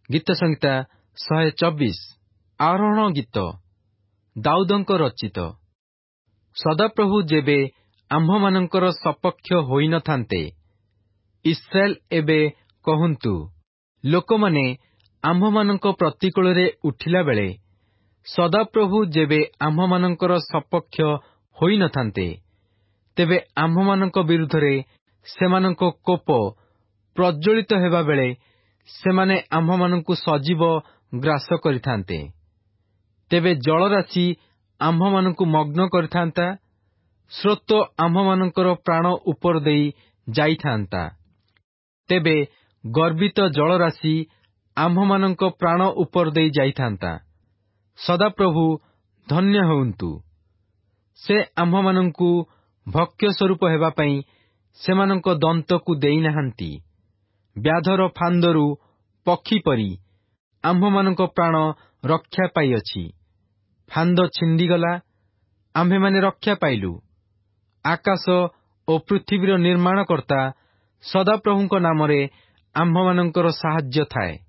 ଗୀତ ସଂହିତା 124 ଆରୋହଣ ଗୀତ ଦାଉଦଙ୍କ ରଚିତ। ସଦାପ୍ରଭୁ ଯେବେ ଆମ୍ଭମାନଙ୍କର ସପକ୍ଷ ହୋଇନଥାନ୍ତେ, ଇସ୍ରାଏଲ ଏବେ କହନ୍ତୁ, ଲୋକମାନେ ଆମ୍ଭମାନଙ୍କ ପ୍ରତିକୂଳରେ ଉଠିଲା ବେଳେ, ସଦାପ୍ରଭୁ ଯେବେ ଆମ୍ଭମାନଙ୍କର ସପକ୍ଷ ହୋଇନଥାନ୍ତେ, ତେବେ ଆମ୍ଭମାନଙ୍କ ବିରୁଦ୍ଧରେ ସେମାନଙ୍କ କୋପ ପ୍ରଜ୍ୱଳିତ ହେବାବେଳେ ସେମାନେ ଆମ୍ଭମାନଙ୍କୁ ସଜୀବ ଗ୍ରାସ କରିଥାନ୍ତେ। ତେବେ ଜଳରାଶି ଆମ୍ଭମାନଙ୍କୁ ମଗ୍ନ କରିଥାନ୍ତା, ସ୍ରୋତ ଆମ୍ଭମାନଙ୍କର ପ୍ରାଣ ଉପର ଦେଇ ଯାଇଥାନ୍ତା। ତେବେ ଗର୍ବିତ ଜଳରାଶି ଆମ୍ଭମାନଙ୍କ ପ୍ରାଣ ଉପର ଦେଇ ଯାଇଥାନ୍ତା। ସଦାପ୍ରଭୁ ଧନ୍ୟ ହୁଅନ୍ତୁ। ସେ ଆମ୍ଭମାନଙ୍କୁ ଭକ୍ଷ୍ୟ ସ୍ୱରୂପ ହେବା ପାଇଁ ସେମାନଙ୍କ ଦନ୍ତକୁ ଦେଇନାହାନ୍ତି। ବ୍ୟାଧର ଫାନ୍ଦରୁ ପକ୍ଷୀ ପରି ଆମ୍ଭମାନଙ୍କ ପ୍ରାଣ ରକ୍ଷା ପାଇଅଛି। ଫାନ୍ଦ ଛିଣ୍ଡିଗଲା, ଆମ୍ଭେମାନେ ରକ୍ଷା ପାଇଲୁ। ଆକାଶ ଓ ପୃଥିବୀର ନିର୍ମାଣକର୍ତ୍ତା ସଦାପ୍ରଭୁଙ୍କ ନାମରେ ଆମ୍ଭମାନଙ୍କର ସାହାଯ୍ୟ ଥାଏ।